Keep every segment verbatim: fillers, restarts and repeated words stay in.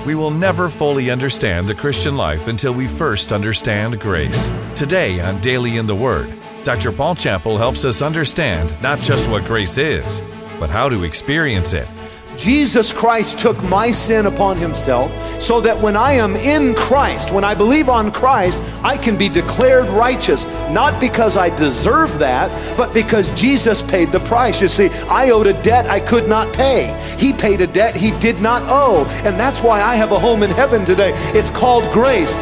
We will never fully understand the Christian life until we first understand grace. Today on Daily in the Word, Doctor Paul Chappell helps us understand not just what grace is, but how to experience it. Jesus Christ took my sin upon himself so that when I am in Christ, when I believe on Christ, I can be declared righteous, not because I deserve that, but because Jesus paid the price. You see, I owed a debt I could not pay. He paid a debt he did not owe, and that's why I have a home in heaven today. It's called grace.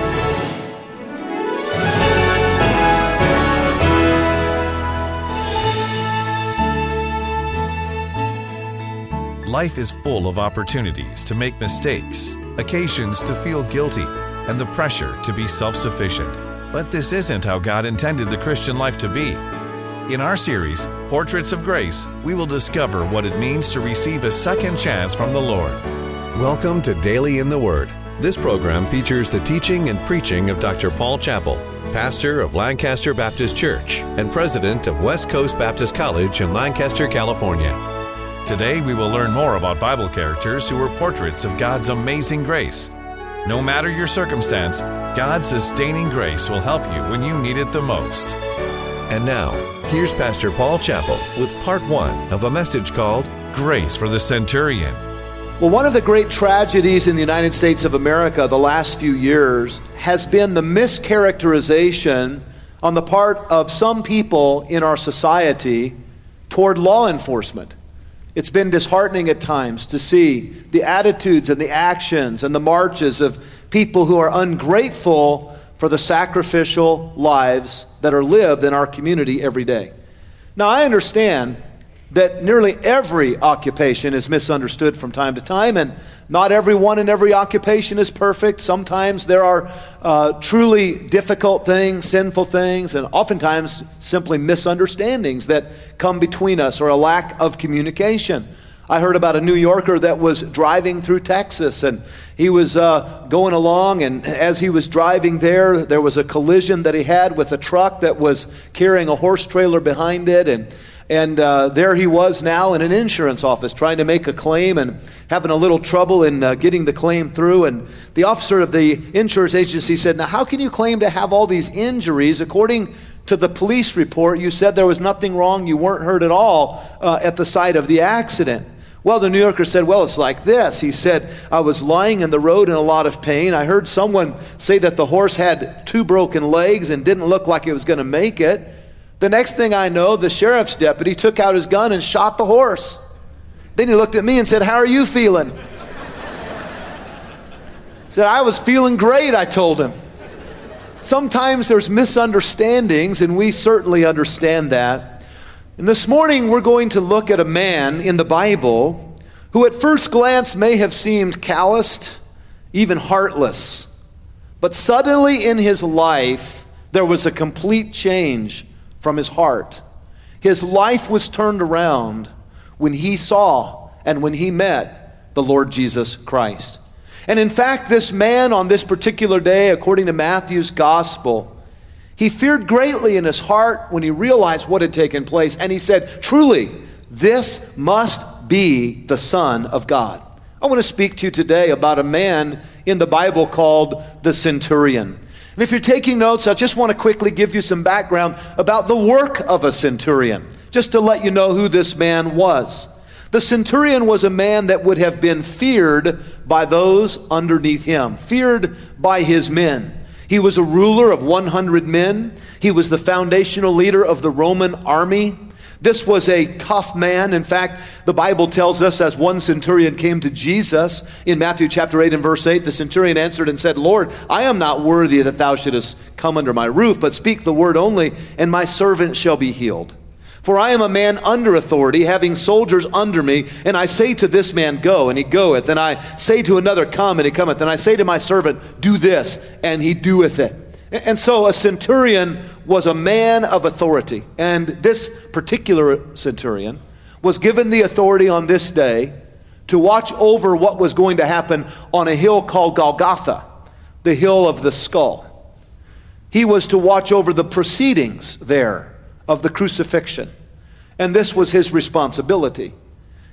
Life is full of opportunities to make mistakes, occasions to feel guilty, and the pressure to be self-sufficient. But this isn't how God intended the Christian life to be. In our series, Portraits of Grace, we will discover what it means to receive a second chance from the Lord. Welcome to Daily in the Word. This program features the teaching and preaching of Doctor Paul Chappell, pastor of Lancaster Baptist Church and president of West Coast Baptist College in Lancaster, California. Today, we will learn more about Bible characters who were portraits of God's amazing grace. No matter your circumstance, God's sustaining grace will help you when you need it the most. And now, here's Pastor Paul Chappell with part one of a message called Grace for the Centurion. Well, one of the great tragedies in the United States of America the last few years has been the mischaracterization on the part of some people in our society toward law enforcement. It's been disheartening at times to see the attitudes and the actions and the marches of people who are ungrateful for the sacrificial lives that are lived in our community every day. Now, I understand that nearly every occupation is misunderstood from time to time, and not everyone in every occupation is perfect. Sometimes there are uh, truly difficult things, sinful things, and oftentimes simply misunderstandings that come between us or a lack of communication. I heard about a New Yorker that was driving through Texas, and he was uh, going along, and as he was driving there, there was a collision that he had with a truck that was carrying a horse trailer behind it, and And uh, there he was now in an insurance office trying to make a claim and having a little trouble in uh, getting the claim through. And the officer of the insurance agency said, "Now, how can you claim to have all these injuries? According to the police report, you said there was nothing wrong, you weren't hurt at all uh, at the site of the accident." Well, the New Yorker said, "Well, it's like this." He said, "I was lying in the road in a lot of pain. I heard someone say that the horse had two broken legs and didn't look like it was going to make it. The next thing I know, the sheriff's deputy took out his gun and shot the horse. Then he looked at me and said, 'How are you feeling?' I said, 'I was feeling great,' I told him." Sometimes there's misunderstandings, and we certainly understand that. And this morning we're going to look at a man in the Bible who at first glance may have seemed calloused, even heartless. But suddenly in his life, there was a complete change from his heart. His life was turned around when he saw and when he met the Lord Jesus Christ. And in fact, this man on this particular day, according to Matthew's gospel, he feared greatly in his heart when he realized what had taken place. And he said, "Truly, this must be the Son of God." I want to speak to you today about a man in the Bible called the centurion. And if you're taking notes, I just want to quickly give you some background about the work of a centurion, just to let you know who this man was. The centurion was a man that would have been feared by those underneath him, feared by his men. He was a ruler of one hundred men. He was the foundational leader of the Roman army. This was a tough man. In fact, the Bible tells us as one centurion came to Jesus in Matthew chapter eight and verse eight, the centurion answered and said, "Lord, I am not worthy that thou shouldest come under my roof, but speak the word only, and my servant shall be healed. For I am a man under authority, having soldiers under me, and I say to this man, go, and he goeth, and I say to another, come, and he cometh, and I say to my servant, do this, and he doeth it." And so a centurion was a man of authority. And this particular centurion was given the authority on this day to watch over what was going to happen on a hill called Golgotha, the hill of the skull. He was to watch over the proceedings there of the crucifixion. And this was his responsibility.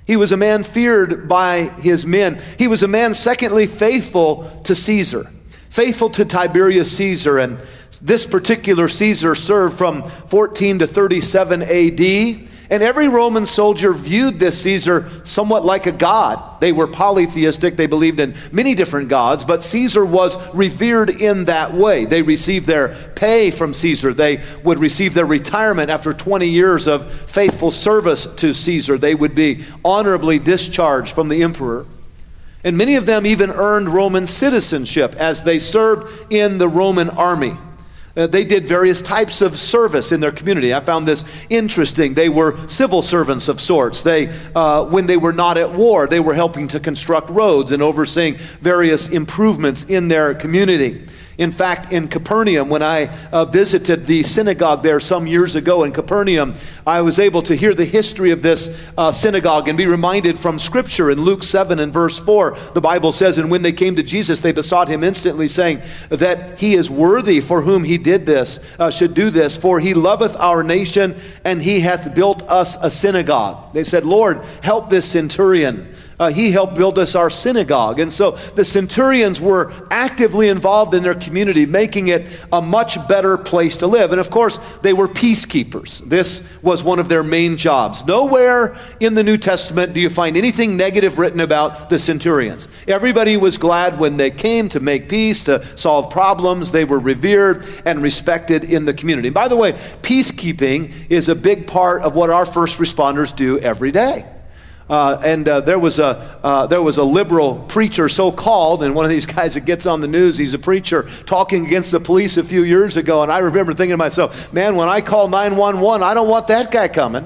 He was a man feared by his men. He was a man, secondly, faithful to Caesar, faithful to Tiberius Caesar. And this particular Caesar served from fourteen to thirty-seven A D. And every Roman soldier viewed this Caesar somewhat like a god. They were polytheistic. They believed in many different gods, but Caesar was revered in that way. They received their pay from Caesar. They would receive their retirement after twenty years of faithful service to Caesar. They would be honorably discharged from the emperor. And many of them even earned Roman citizenship as they served in the Roman army. Uh, they did various types of service in their community. I found this interesting. They were civil servants of sorts. They, uh, when they were not at war, they were helping to construct roads and overseeing various improvements in their community. In fact, in Capernaum, when I uh, visited the synagogue there some years ago in Capernaum, I was able to hear the history of this uh, synagogue and be reminded from Scripture. In Luke seven and verse four, the Bible says, "And when they came to Jesus, they besought him instantly, saying that he is worthy for whom he did this, uh, should do this, for he loveth our nation, and he hath built us a synagogue." They said, "Lord, help this centurion. Uh, he helped build us our synagogue." And so the centurions were actively involved in their community, making it a much better place to live. And of course, they were peacekeepers. This was one of their main jobs. Nowhere in the New Testament do you find anything negative written about the centurions. Everybody was glad when they came to make peace, to solve problems. They were revered and respected in the community. And by the way, peacekeeping is a big part of what our first responders do every day. Uh, and uh, there was a uh, there was a liberal preacher, so-called, and one of these guys that gets on the news, he's a preacher, talking against the police a few years ago. And I remember thinking to myself, man, when I call nine one one, I don't want that guy coming.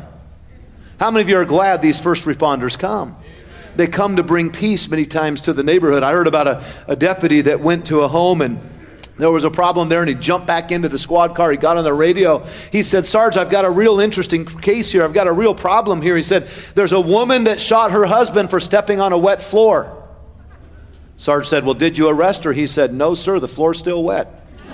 How many of you are glad these first responders come? They come to bring peace many times to the neighborhood. I heard about a, a deputy that went to a home and there was a problem there, and he jumped back into the squad car. He got on the radio. He said, "Sarge, I've got a real interesting case here. I've got a real problem here." He said, "There's a woman that shot her husband for stepping on a wet floor." Sarge said, "Well, did you arrest her?" He said, "No, sir, the floor's still wet."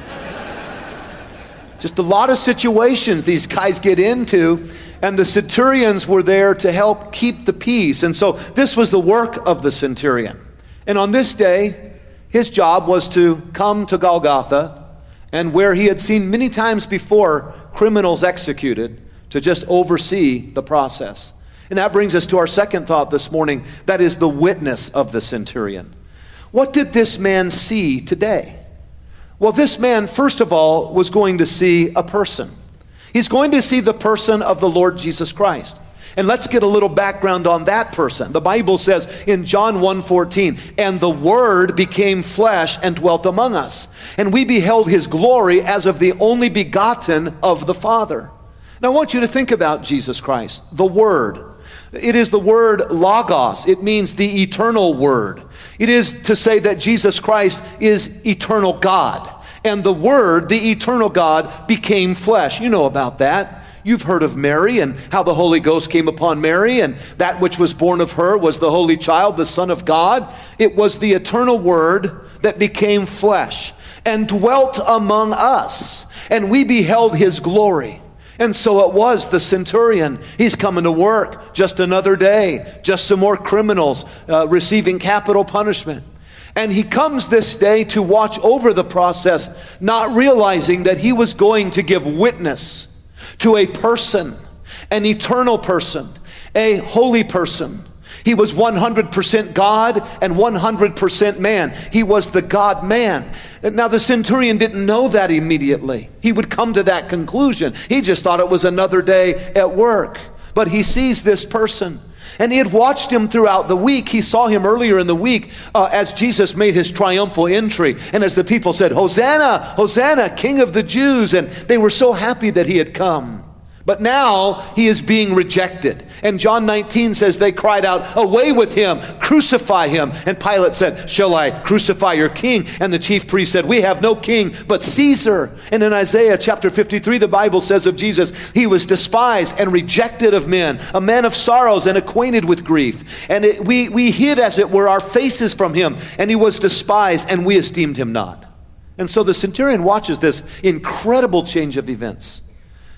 Just a lot of situations these guys get into, and the centurions were there to help keep the peace. And so this was the work of the centurion. And on this day, his job was to come to Golgotha, and where he had seen many times before criminals executed, to just oversee the process. And that brings us to our second thought this morning. That is the witness of the centurion. What did this man see today? Well, this man, first of all, was going to see a person. He's going to see the person of the Lord Jesus Christ. And let's get a little background on that person. The Bible says in John one fourteen, "And the Word became flesh and dwelt among us. And we beheld his glory as of the only begotten of the Father." Now I want you to think about Jesus Christ, the Word. It is the word logos. It means the eternal Word. It is to say that Jesus Christ is eternal God. And the Word, the eternal God, became flesh. You know about that. You've heard of Mary and how the Holy Ghost came upon Mary, and that which was born of her was the Holy Child, the Son of God. It was the eternal Word that became flesh and dwelt among us, and we beheld his glory. And so it was the centurion. He's coming to work, just another day, just some more criminals uh, receiving capital punishment. And he comes this day to watch over the process, not realizing that he was going to give witness to a person, an eternal person, a holy person. He was one hundred percent God and one hundred percent man. He was the God-man. Now the centurion didn't know that immediately. He would come to that conclusion. He just thought it was another day at work. But he sees this person. And he had watched him throughout the week. He saw him earlier in the week uh, as Jesus made his triumphal entry. And as the people said, "Hosanna, Hosanna, King of the Jews." And they were so happy that he had come. But now he is being rejected. And John nineteen says they cried out, "Away with him, crucify him." And Pilate said, "Shall I crucify your king?" And the chief priest said, "We have no king but Caesar." And in Isaiah chapter fifty-three, the Bible says of Jesus, "He was despised and rejected of men, a man of sorrows and acquainted with grief. And it, we, we hid, as it were, our faces from him. And he was despised, and we esteemed him not." And so the centurion watches this incredible change of events.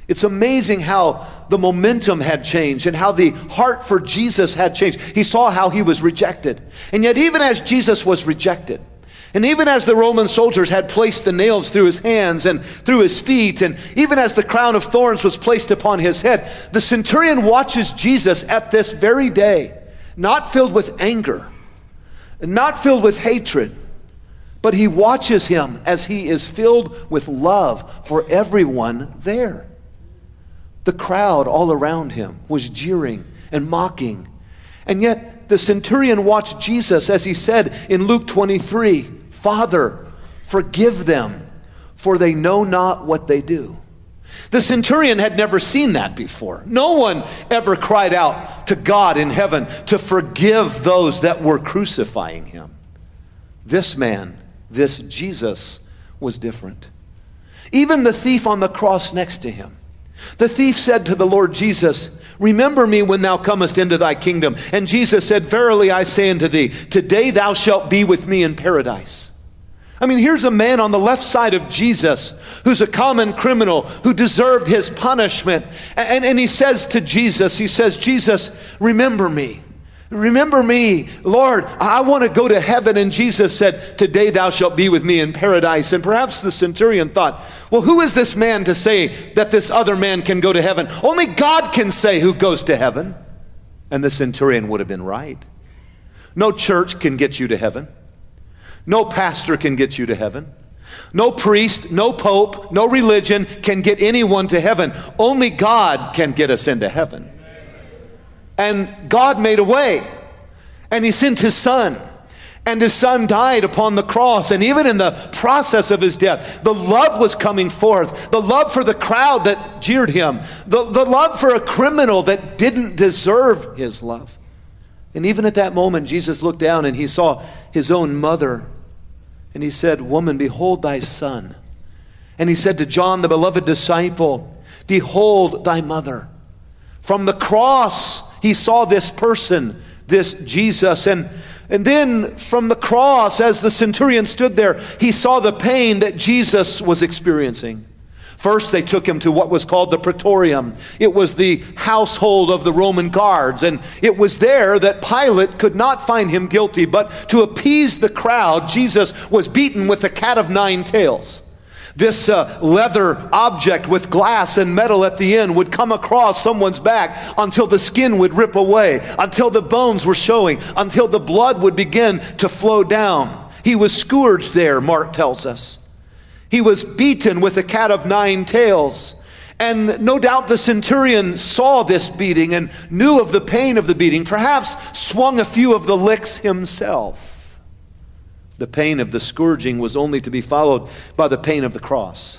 It's amazing how the momentum had changed and how the heart for Jesus had changed. He saw how he was rejected. And yet even as Jesus was rejected, and even as the Roman soldiers had placed the nails through his hands and through his feet, and even as the crown of thorns was placed upon his head, the centurion watches Jesus at this very day, not filled with anger, not filled with hatred, but he watches him as he is filled with love for everyone there. The crowd all around him was jeering and mocking. And yet the centurion watched Jesus as he said in Luke twenty-three, "Father, forgive them, for they know not what they do." The centurion had never seen that before. No one ever cried out to God in heaven to forgive those that were crucifying him. This man, this Jesus, was different. Even the thief on the cross next to him. The thief said to the Lord Jesus, "Remember me when thou comest into thy kingdom." And Jesus said, "Verily I say unto thee, today thou shalt be with me in paradise." I mean, here's a man on the left side of Jesus who's a common criminal who deserved his punishment. And, and he says to Jesus, he says, "Jesus, remember me. Remember me, Lord, I want to go to heaven." And Jesus said, "Today thou shalt be with me in paradise." And perhaps the centurion thought, well, who is this man to say that this other man can go to heaven? Only God can say who goes to heaven. And the centurion would have been right. No church can get you to heaven. No pastor can get you to heaven. No priest, no pope, no religion can get anyone to heaven. Only God can get us into heaven. And God made a way, and he sent his son, and his son died upon the cross. And even in the process of his death, the love was coming forth, the love for the crowd that jeered him, the, the love for a criminal that didn't deserve his love. And even at that moment, Jesus looked down and he saw his own mother, and he said, "Woman, behold thy son." And he said to John, the beloved disciple, "Behold thy mother." From the cross, he saw this person, this Jesus. And, and then from the cross, as the centurion stood there, he saw the pain that Jesus was experiencing. First, they took him to what was called the Praetorium. It was the household of the Roman guards. And it was there that Pilate could not find him guilty. But to appease the crowd, Jesus was beaten with a cat of nine tails. This uh, leather object with glass and metal at the end would come across someone's back until the skin would rip away, until the bones were showing, until the blood would begin to flow down. He was scourged there, Mark tells us. He was beaten with a cat of nine tails. And no doubt the centurion saw this beating and knew of the pain of the beating, perhaps swung a few of the licks himself. The pain of the scourging was only to be followed by the pain of the cross.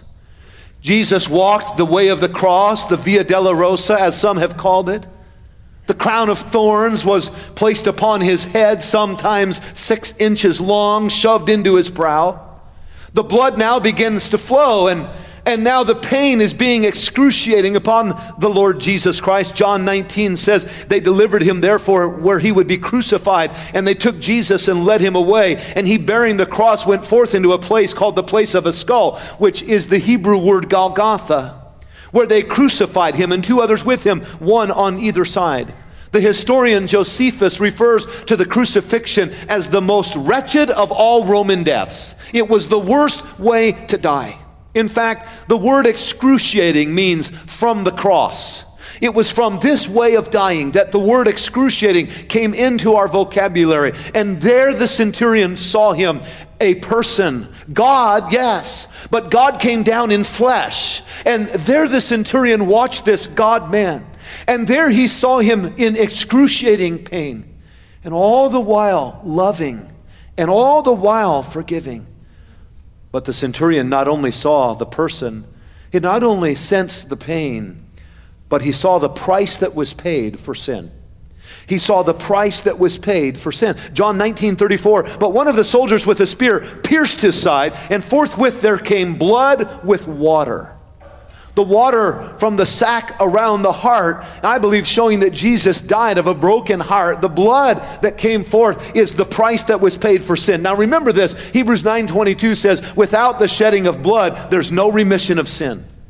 Jesus walked the way of the cross, the Via Dolorosa, as some have called it. The crown of thorns was placed upon his head, sometimes six inches long, shoved into his brow. The blood now begins to flow, and, and now the pain is being excruciating upon the Lord Jesus Christ. John nineteen says, "They delivered him therefore where he would be crucified, and they took Jesus and led him away. And he, bearing the cross, went forth into a place called the place of a skull," which is the Hebrew word Golgotha, where they crucified him and two others with him, one on either side. The historian Josephus refers to the crucifixion as the most wretched of all Roman deaths. It was the worst way to die. In fact, the word excruciating means from the cross. It was from this way of dying that the word excruciating came into our vocabulary. And there the centurion saw him, a person. God, yes, but God came down in flesh. And there the centurion watched this God-man. And there he saw him in excruciating pain, and all the while loving, and all the while forgiving. But the centurion not only saw the person, he not only sensed the pain, but he saw the price that was paid for sin. He saw the price that was paid for sin. John nineteen thirty-four, "But one of the soldiers with a spear pierced his side, and forthwith there came blood with water." The water from the sack around the heart, I believe, showing that Jesus died of a broken heart. The blood that came forth is the price that was paid for sin. Now remember this, Hebrews nine twenty-two says, "Without the shedding of blood, there's no remission of sin."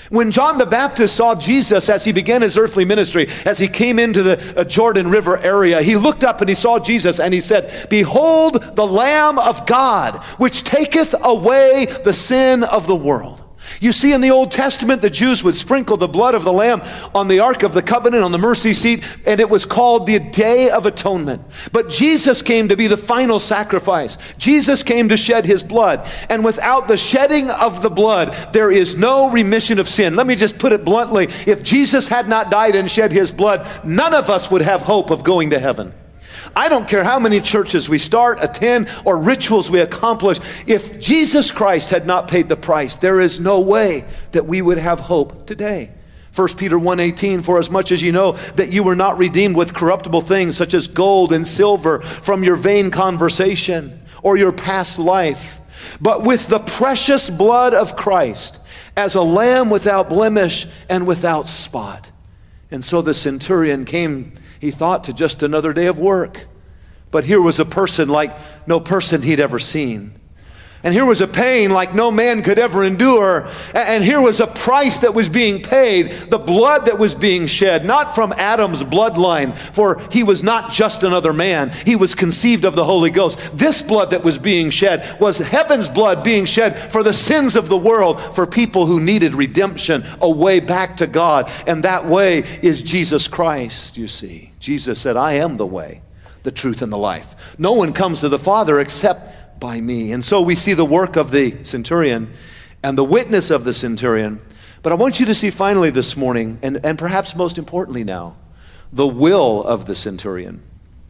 When John the Baptist saw Jesus as he began his earthly ministry, as he came into the uh, Jordan River area, he looked up and he saw Jesus and he said, "Behold the Lamb of God, which taketh away the sin of the world." You see, in the Old Testament, the Jews would sprinkle the blood of the Lamb on the Ark of the Covenant, on the mercy seat, and it was called the Day of Atonement. But Jesus came to be the final sacrifice. Jesus came to shed his blood. And without the shedding of the blood, there is no remission of sin. Let me just put it bluntly. If Jesus had not died and shed his blood, none of us would have hope of going to heaven. I don't care how many churches we start, attend, or rituals we accomplish. If Jesus Christ had not paid the price, there is no way that we would have hope today. First Peter one eighteen, "For as much as you know that you were not redeemed with corruptible things such as gold and silver from your vain conversation or your past life, but with the precious blood of Christ as a lamb without blemish and without spot." And so the centurion came, he thought, to just another day of work. But here was a person like no person he'd ever seen. And here was a pain like no man could ever endure. And here was a price that was being paid, the blood that was being shed, not from Adam's bloodline, for he was not just another man. He was conceived of the Holy Ghost. This blood that was being shed was heaven's blood being shed for the sins of the world, for people who needed redemption, a way back to God. And that way is Jesus Christ, you see. Jesus said, "I am the way, the truth, and the life. No one comes to the Father except by me." And so we see the work of the centurion and the witness of the centurion. But I want you to see finally this morning, and, and perhaps most importantly now, the will of the centurion.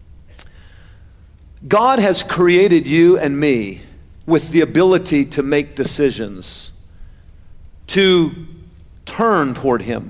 God has created you and me with the ability to make decisions, to turn toward him.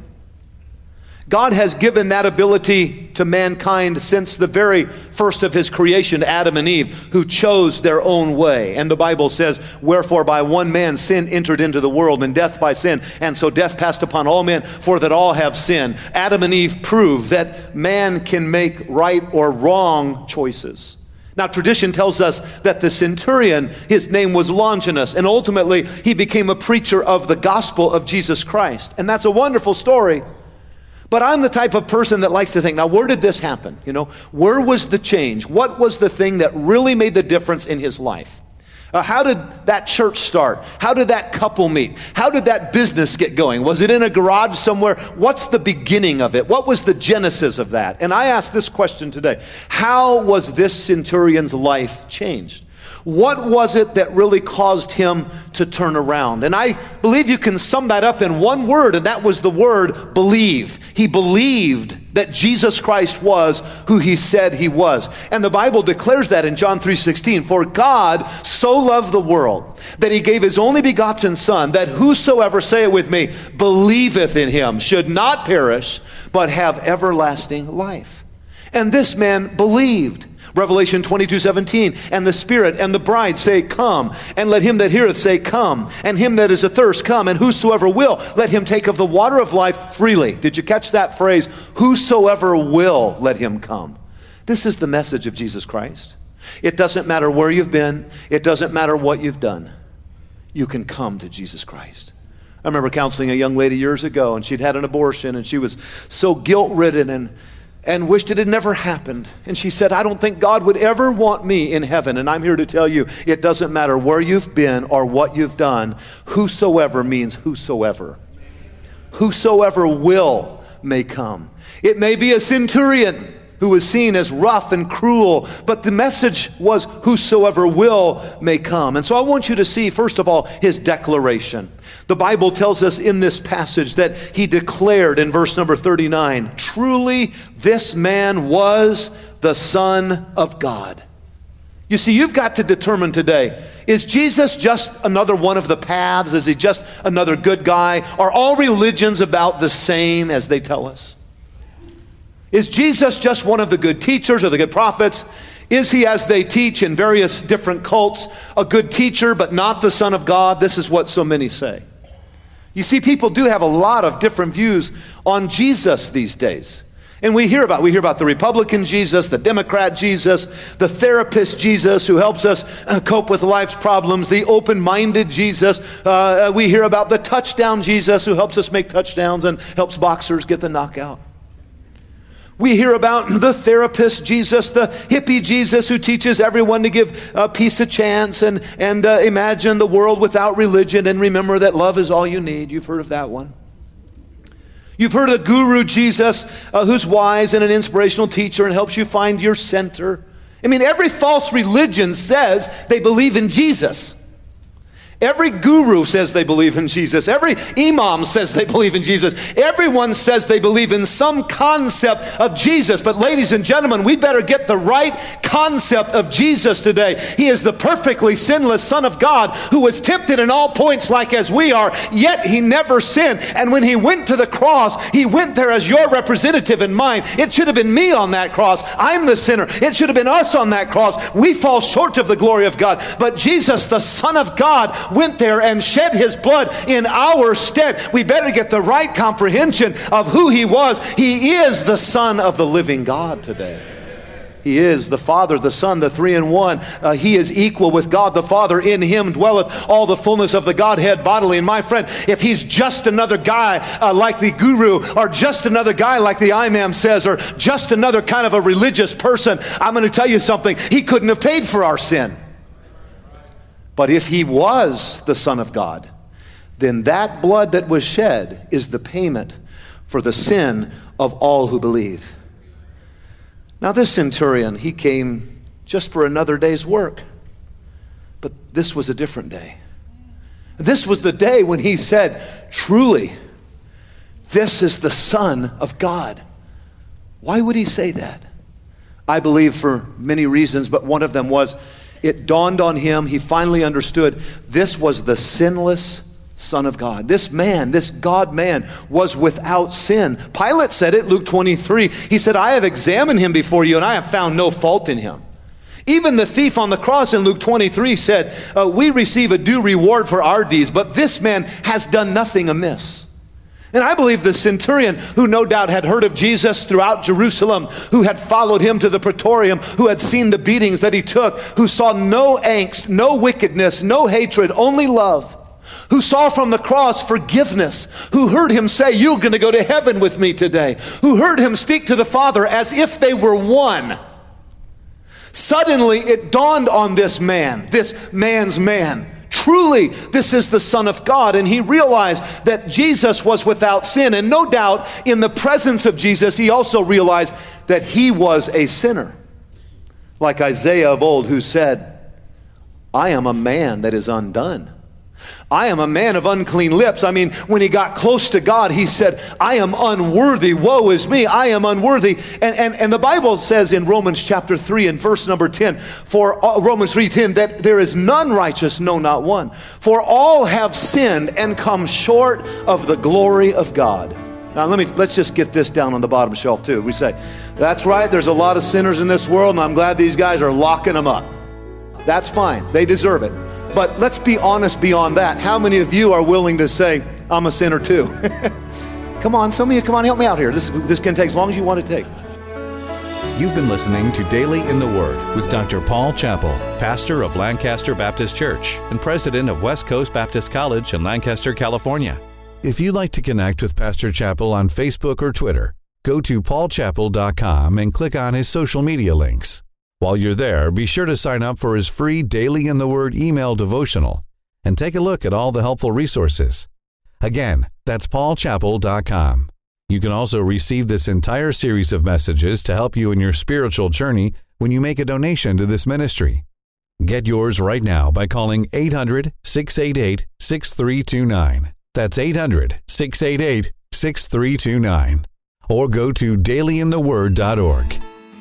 God has given that ability to mankind since the very first of his creation, Adam and Eve, who chose their own way. And the Bible says, "Wherefore by one man sin entered into the world, and death by sin, and so death passed upon all men, for that all have sinned." Adam and Eve prove that man can make right or wrong choices. Now, tradition tells us that the centurion, his name was Longinus, and ultimately he became a preacher of the gospel of Jesus Christ. And that's a wonderful story. But I'm the type of person that likes to think, now where did this happen? You know, where was the change? What was the thing that really made the difference in his life? Uh, how did that church start? How did that couple meet? How did that business get going? Was it in a garage somewhere? What's the beginning of it? What was the genesis of that? And I ask this question today. How was this centurion's life changed? What was it that really caused him to turn around? And I believe you can sum that up in one word, and that was the word believe. He believed that Jesus Christ was who he said he was. And the Bible declares that in John three sixteen, "For God so loved the world that he gave his only begotten Son, that whosoever," say it with me, "believeth in him should not perish, but have everlasting life." And this man believed. Revelation twenty-two seventeen, "And the Spirit and the bride say, Come, and let him that heareth say, Come, and him that is athirst, come, and whosoever will, let him take of the water of life freely." Did you catch that phrase? Whosoever will, let him come. This is the message of Jesus Christ. It doesn't matter where you've been. It doesn't matter what you've done. You can come to Jesus Christ. I remember counseling a young lady years ago, and she'd had an abortion, and she was so guilt-ridden and and wished it had never happened. And she said, "I don't think God would ever want me in heaven." And I'm here to tell you, it doesn't matter where you've been or what you've done. Whosoever means whosoever. Whosoever will may come. It may be a centurion who was seen as rough and cruel, but the message was whosoever will may come. And so I want you to see, first of all, his declaration. The Bible tells us in this passage that he declared in verse number thirty-nine, "Truly this man was the Son of God." You see, you've got to determine today, is Jesus just another one of the paths? Is he just another good guy? Are all religions about the same as they tell us? Is Jesus just one of the good teachers or the good prophets? Is he, as they teach in various different cults, a good teacher but not the Son of God? This is what so many say. You see, people do have a lot of different views on Jesus these days. And we hear about we hear about the Republican Jesus, the Democrat Jesus, the therapist Jesus who helps us uh, cope with life's problems, the open-minded Jesus. Uh, we hear about the touchdown Jesus who helps us make touchdowns and helps boxers get the knockout. We hear about the therapist Jesus, the hippie Jesus who teaches everyone to give uh, peace a chance and, and uh, imagine the world without religion and remember that love is all you need. You've heard of that one. You've heard of the guru Jesus uh, who's wise and an inspirational teacher and helps you find your center. I mean, every false religion says they believe in Jesus. Every guru says they believe in Jesus. Every imam says they believe in Jesus. Everyone says they believe in some concept of Jesus. But ladies and gentlemen, we better get the right concept of Jesus today. He is the perfectly sinless Son of God who was tempted in all points like as we are, yet he never sinned. And when he went to the cross, he went there as your representative and mine. It should have been me on that cross. I'm the sinner. It should have been us on that cross. We fall short of the glory of God. But Jesus, the Son of God, went there and shed his blood in our stead. We better get the right comprehension of who he was. He is the Son of the living God today. He is the Father, the Son, the three in one. Uh, he is equal with God the Father. In him dwelleth all the fullness of the Godhead bodily. And my friend, if he's just another guy uh, like the guru, or just another guy like the imam says, or just another kind of a religious person, I'm going to tell you something. He couldn't have paid for our sin. But if he was the Son of God, then that blood that was shed is the payment for the sin of all who believe. Now this centurion, he came just for another day's work. But this was a different day. This was the day when he said, truly, this is the Son of God. Why would he say that? I believe for many reasons, but one of them was, it dawned on him, he finally understood, this was the sinless Son of God. This man, this God-man, was without sin. Pilate said it, Luke twenty-three. He said, I have examined him before you, and I have found no fault in him. Even the thief on the cross in Luke twenty-three said, uh, we receive a due reward for our deeds, but this man has done nothing amiss. And I believe the centurion, who no doubt had heard of Jesus throughout Jerusalem, who had followed him to the praetorium, who had seen the beatings that he took, who saw no angst, no wickedness, no hatred, only love, who saw from the cross forgiveness, who heard him say, you're going to go to heaven with me today, who heard him speak to the Father as if they were one. Suddenly it dawned on this man, this man's man, truly, this is the Son of God. And he realized that Jesus was without sin. And no doubt, in the presence of Jesus, he also realized that he was a sinner. Like Isaiah of old, who said, I am a man that is undone. I am a man of unclean lips. I mean, when he got close to God, he said, I am unworthy. Woe is me. I am unworthy. And, and, and the Bible says in Romans chapter three and verse number ten, for uh, Romans three ten, that there is none righteous, no, not one. For all have sinned and come short of the glory of God. Now, let me, let's just get this down on the bottom shelf too. We say, that's right, there's a lot of sinners in this world, and I'm glad these guys are locking them up. That's fine. They deserve it. But let's be honest beyond that. How many of you are willing to say, I'm a sinner too? Come on, some of you, come on, help me out here. This, this can take as long as you want to take. You've been listening to Daily in the Word with Doctor Paul Chappell, pastor of Lancaster Baptist Church and president of West Coast Baptist College in Lancaster, California. If you'd like to connect with Pastor Chappell on Facebook or Twitter, go to paul chappell dot com and click on his social media links. While you're there, be sure to sign up for his free Daily in the Word email devotional and take a look at all the helpful resources. Again, that's paul chappell dot com. You can also receive this entire series of messages to help you in your spiritual journey when you make a donation to this ministry. Get yours right now by calling eight hundred, six eight eight, six three two nine. That's eight hundred, six eight eight, six three two nine. Or go to daily in the word dot org.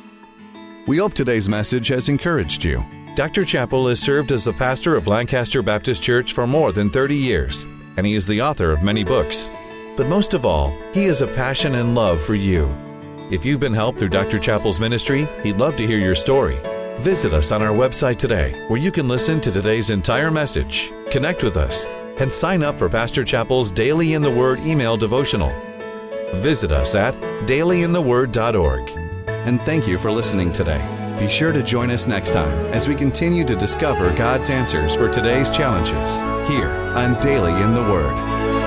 We hope today's message has encouraged you. Doctor Chappell has served as the pastor of Lancaster Baptist Church for more than thirty years, and he is the author of many books. But most of all, he has a passion and love for you. If you've been helped through Doctor Chappell's ministry, he'd love to hear your story. Visit us on our website today, where you can listen to today's entire message, connect with us, and sign up for Pastor Chappell's Daily in the Word email devotional. Visit us at daily in the word dot org. And thank you for listening today. Be sure to join us next time as we continue to discover God's answers for today's challenges here on Daily in the Word.